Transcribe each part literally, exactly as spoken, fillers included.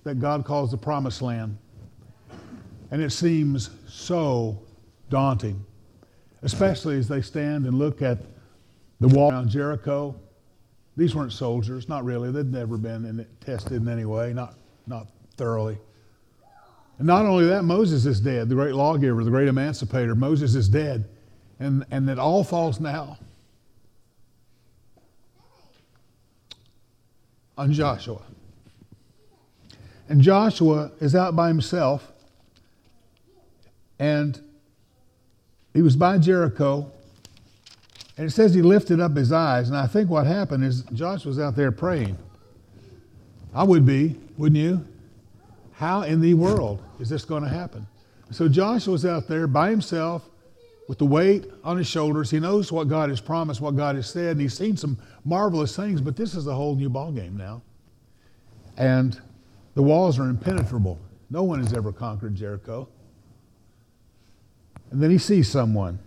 that God calls the Promised Land. And it seems so daunting, especially as they stand and look at the wall around Jericho. These weren't soldiers, not really. They'd never been in it, tested in any way, not, not thoroughly. And not only that, Moses is dead, the great lawgiver, the great emancipator. Moses is dead. And, and it all falls now on Joshua. And Joshua is out by himself, and he was by Jericho, and it says he lifted up his eyes, and I think what happened is Joshua's out there praying. I would be, wouldn't you? How in the world is this going to happen? So Joshua's out there by himself with the weight on his shoulders. He knows what God has promised, what God has said, and he's seen some marvelous things, but this is a whole new ballgame now. And the walls are impenetrable. No one has ever conquered Jericho. And then he sees someone.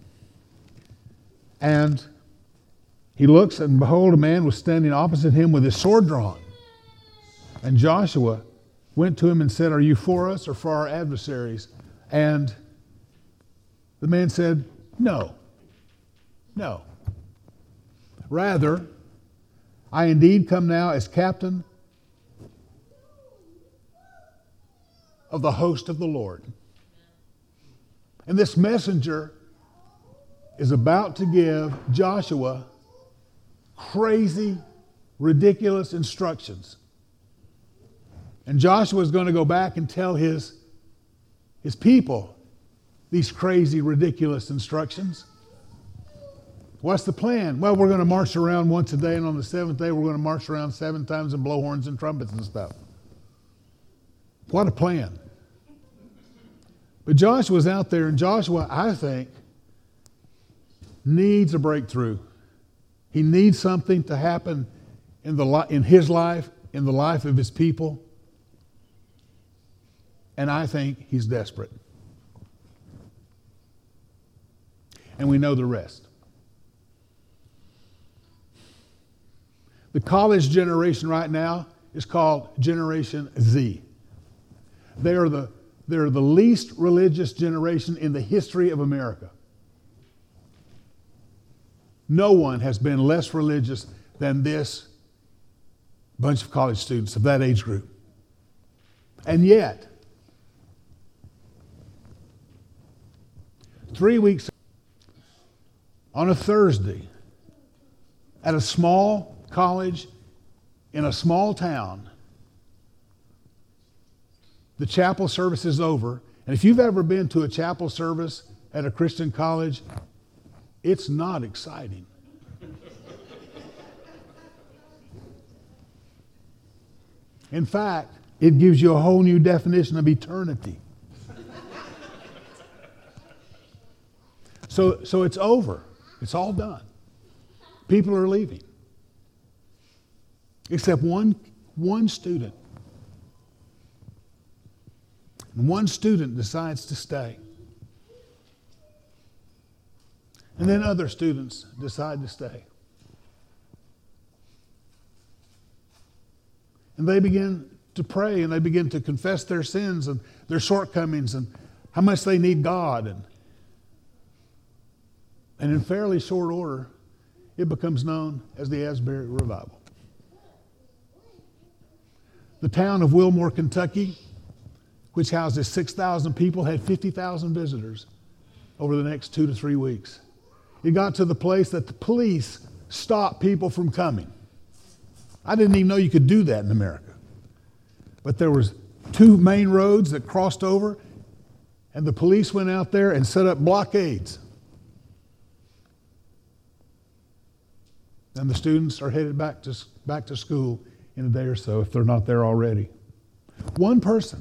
And he looks, and behold, a man was standing opposite him with his sword drawn. And Joshua went to him and said, "Are you for us or for our adversaries?" And the man said, "No, no. Rather, I indeed come now as captain of the host of the Lord." And this messenger is about to give Joshua crazy, ridiculous instructions. And Joshua is going to go back and tell his, his people these crazy, ridiculous instructions. What's the plan? Well, we're going to march around once a day, and on the seventh day we're going to march around seven times and blow horns and trumpets and stuff. What a plan. But Joshua's out there, and Joshua, I think, needs a breakthrough. He needs something to happen in the li- in his life, in the life of his people. And I think he's desperate. And we know the rest. The college generation right now is called Generation Z. They are the, they are the least religious generation in the history of America. No one has been less religious than this bunch of college students of that age group. And yet, three weeks on a Thursday, at a small college in a small town, the chapel service is over. And if you've ever been to a chapel service at a Christian college, it's not exciting. In fact, it gives you a whole new definition of eternity. So, so it's over. It's all done. People are leaving. Except one, one student. And one student decides to stay. And then other students decide to stay. And they begin to pray, and they begin to confess their sins and their shortcomings and how much they need God. And, and in fairly short order, it becomes known as the Asbury Revival. The town of Wilmore, Kentucky, which houses six thousand people, had fifty thousand visitors over the next two to three weeks. It got to the place that the police stopped people from coming. I didn't even know you could do that in America. But there was two main roads that crossed over, and the police went out there and set up blockades. And the students are headed back to, back to school in a day or so, if they're not there already. One person,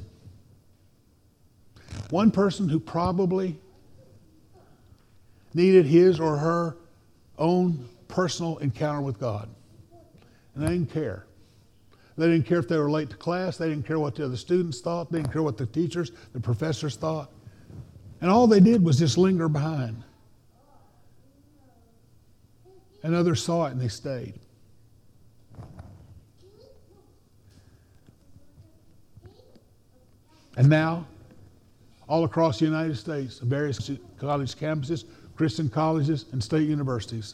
one person who probably needed his or her own personal encounter with God. And they didn't care. They didn't care if they were late to class. They didn't care what the other students thought. They didn't care what the teachers, the professors thought. And all they did was just linger behind. And others saw it and they stayed. And now, all across the United States, various college campuses, Christian colleges, and state universities,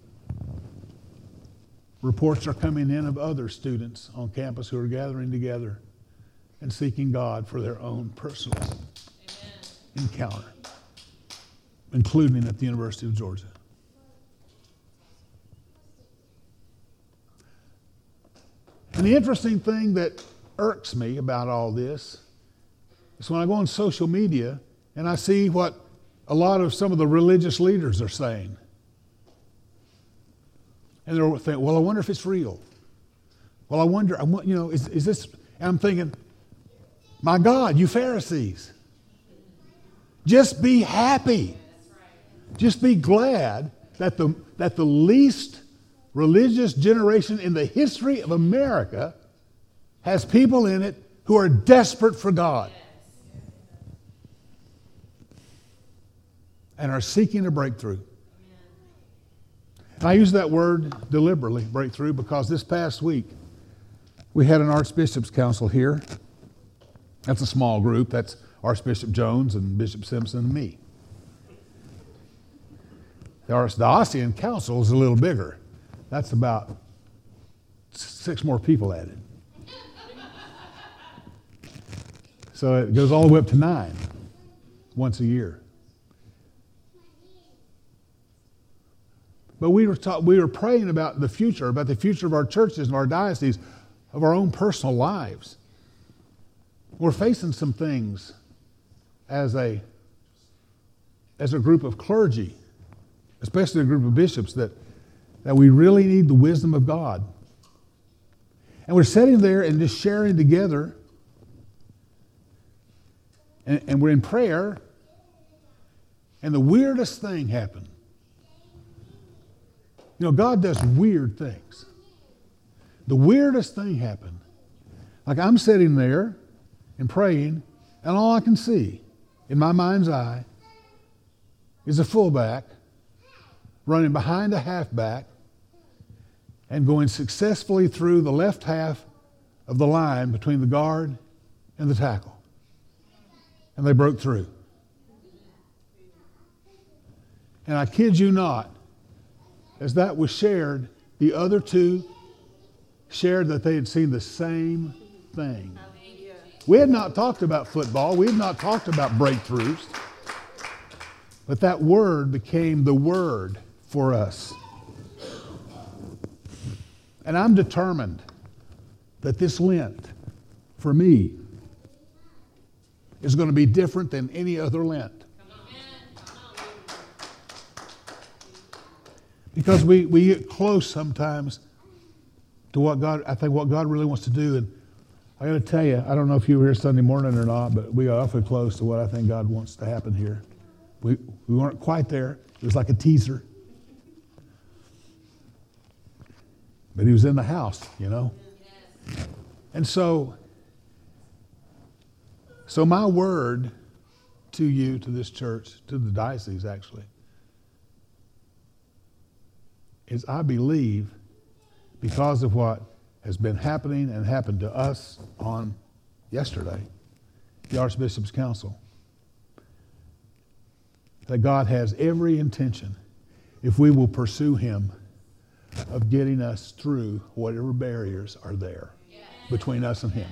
reports are coming in of other students on campus who are gathering together and seeking God for their own personal Amen. Encounter, including at the University of Georgia. And the interesting thing that irks me about all this is when I go on social media and I see what a lot of some of the religious leaders are saying. And they're thinking, well, I wonder if it's real. Well, I wonder, I want, you know, is, is this, and I'm thinking, my God, you Pharisees, just be happy. Just be glad that the, that the least religious generation in the history of America has people in it who are desperate for God and are seeking a breakthrough. And I use that word deliberately, breakthrough, because this past week we had an Archbishop's Council here. That's a small group. That's Archbishop Jones and Bishop Simpson and me. The Archdiocese Council is a little bigger. That's about six more people added. So it goes all the way up to nine once a year. But we were taught, we were praying about the future, about the future of our churches and our dioceses, of our own personal lives. We're facing some things as a, as a group of clergy, especially a group of bishops, that, that we really need the wisdom of God. And we're sitting there and just sharing together, and, and we're in prayer, and the weirdest thing happened. You know, God does weird things. The weirdest thing happened. Like I'm sitting there and praying, and all I can see in my mind's eye is a fullback running behind a halfback and going successfully through the left half of the line between the guard and the tackle. And they broke through. And I kid you not, as that was shared, the other two shared that they had seen the same thing. We had not talked about football. We had not talked about breakthroughs. But that word became the word for us. And I'm determined that this Lent, for me, is going to be different than any other Lent. Because we, we get close sometimes to what God, I think what God really wants to do. And I got to tell you, I don't know if you were here Sunday morning or not, but we got awfully close to what I think God wants to happen here. We, we weren't quite there. It was like a teaser. But he was in the house, you know. And so, so my word to you, to this church, to the diocese actually, is I believe, because of what has been happening and happened to us on yesterday, the Archbishop's Council, that God has every intention, if we will pursue him, of getting us through whatever barriers are there between us and him.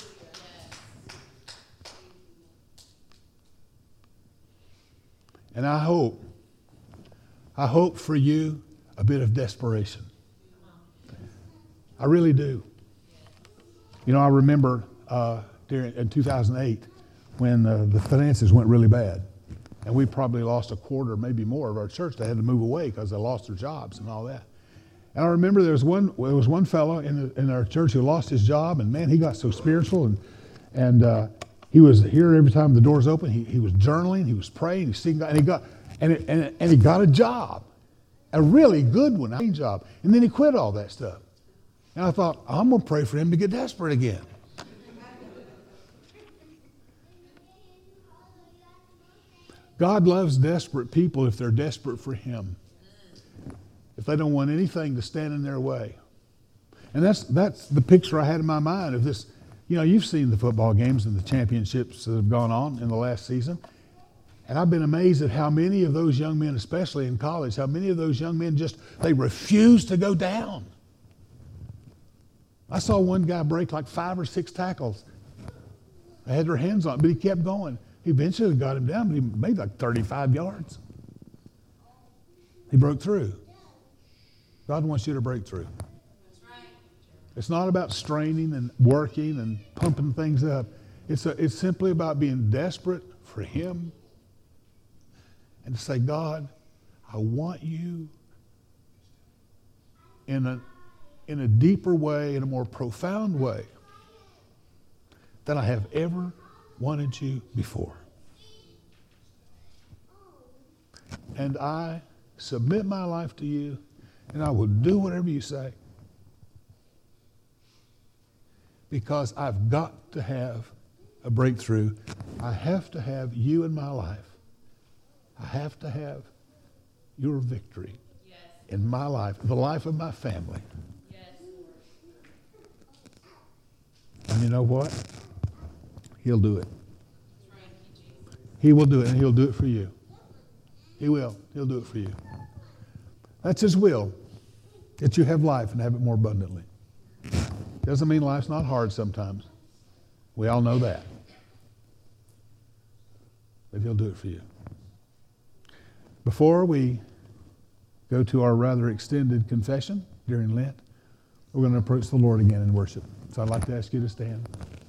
And I hope, I hope for you a bit of desperation. I really do. You know, I remember uh, during, in two thousand eight when uh, the finances went really bad. And we probably lost a quarter, maybe more, of our church. They had to move away because they lost their jobs and all that. And I remember there was one there was one fellow in, the, in our church who lost his job, and man, he got so spiritual, and and uh, he was here every time the doors open. He he was journaling, he was praying, he was seeking God, and he got and it, and and he got a job, a really good one, a job, and then he quit all that stuff. And I thought, I'm going to pray for him to get desperate again. God loves desperate people if they're desperate for him. If they don't want anything to stand in their way. And that's that's the picture I had in my mind of this, You know, you've seen the football games and the championships that have gone on in the last season. And I've been amazed at how many of those young men, especially in college, how many of those young men just, they refuse to go down. I saw one guy break like five or six tackles. They had their hands on it, but he kept going. He eventually got him down, but he made like thirty-five yards. He broke through. God wants you to break through. It's not about straining and working and pumping things up. It's, a, it's simply about being desperate for Him and to say, God, I want you in a, in a deeper way, in a more profound way than I have ever wanted you before. And I submit my life to you, and I will do whatever you say. Because I've got to have a breakthrough. I have to have you in my life. I have to have your victory yes. in my life, the life of my family. Yes. And you know what? He'll do it. He will do it, and He'll do it for you. He will. He'll do it for you. That's His will, that you have life and have it more abundantly. Doesn't mean life's not hard sometimes. We all know that. But He'll do it for you. Before we go to our rather extended confession during Lent, we're going to approach the Lord again in worship. So I'd like to ask you to stand.